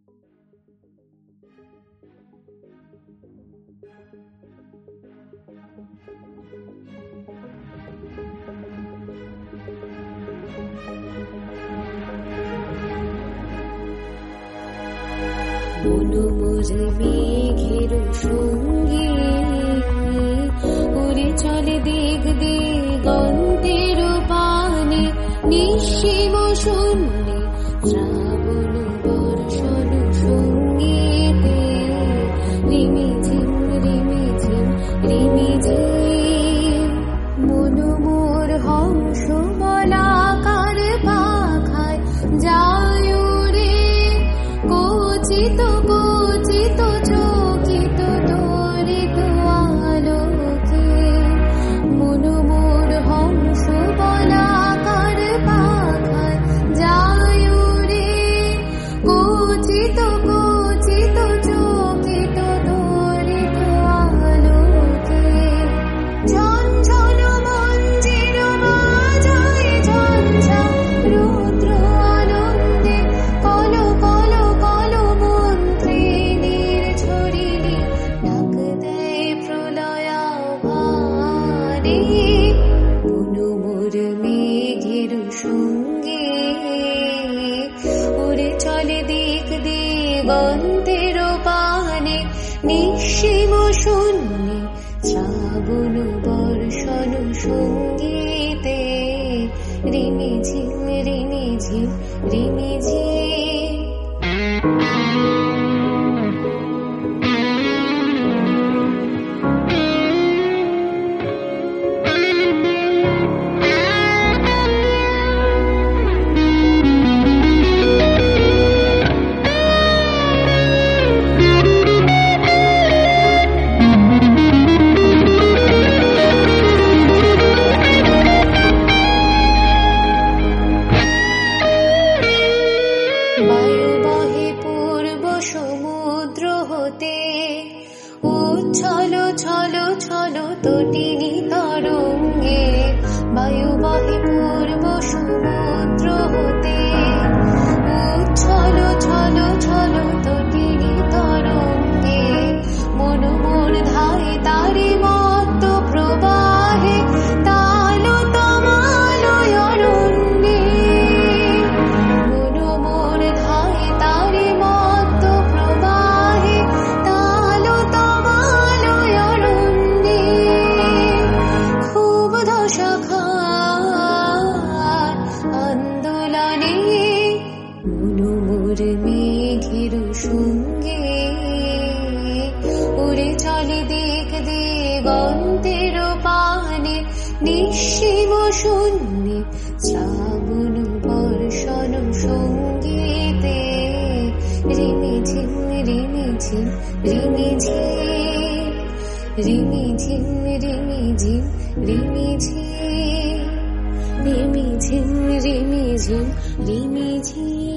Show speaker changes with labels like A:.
A: মনোমোর মেঘের সঙ্গে উড়ে চলে দিক দিগন্তের পানে, নিঃসীম শূন্যে শ্রাবণ বর্ষণ সঙ্গীতে রিমিঝিম রিমিঝিম রিমিঝিম। মনোমোর হংস বলাকার পাখায় যায় উড়ে, কচিত কচিত চকিত তরিত আলোকে। মনোমোর হংস বলাকার পাখায় যায় উড়ে, কচিত কচিত চকিত তরিত আলোকে। ঝনঝন মঞ্জির বাজায় ঝঞ্ঝা, রুদ্র আনন্দে কল কল কল মন্ত্রিণীর ঝরিণী ডাক দেয় প্রলয়াভারে। মনোমোর মেঘের সঙ্গে উড়ে চলে দিক দিগন্তের পানে, নিঃসীম শূন্যে শ্রাবণ বর্ষণ সঙ্গীতে রিমিঝিম রিমিঝিম রিমিঝিম। বায়ু বহে পূর্ব সমুদ্র হতে, উচ্ছল ছল ছল তটিনী তরঙ্গে। বায়ু বহে পূর্ব সমুদ্র হতে, উচ্ছল ছল ছল তটিনী তরঙ্গে। মনোমোর ধায় তারি মত্ত প্রবাহে, তাল তমালয় অরণ্যে। মনোমোর ধায় তারি মত্ত প্রবাহে, তাল তমালয় অরণ্যে। ক্ষুব্ধ শাখার আন্দোলনে মনোমোর মেঘের সঙ্গে উড়ে চলে দিক দিগন্তের পানে, নিঃসীম শূন্যে শ্রাবণ বর্ষণ সঙ্গীতে রিমিঝিম রিমিঝিম রিমিঝিম রিমিঝিম রিমিঝিম রিমিঝিম রিমিঝিম রিমিঝিম রিমিঝিম।